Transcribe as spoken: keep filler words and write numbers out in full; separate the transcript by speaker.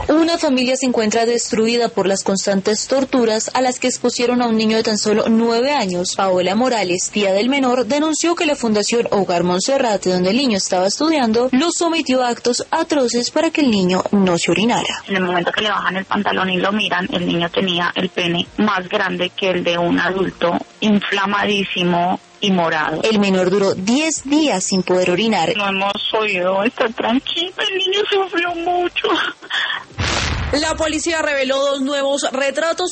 Speaker 1: Una familia se encuentra destruida por las constantes torturas a las que expusieron a un niño de tan solo nueve años. Paola Morales, tía del menor, denunció que la Fundación Hogar Monserrate, donde el niño estaba estudiando, lo sometió a actos atroces para que el niño no se orinara.
Speaker 2: En el momento que le bajan el pantalón y lo miran, el niño tenía el pene más grande que el de un adulto, inflamadísimo y morado.
Speaker 1: El menor duró diez días sin poder orinar.
Speaker 2: No hemos podido estar tranquilos, el niño sufrió mucho.
Speaker 3: La policía reveló dos nuevos retratos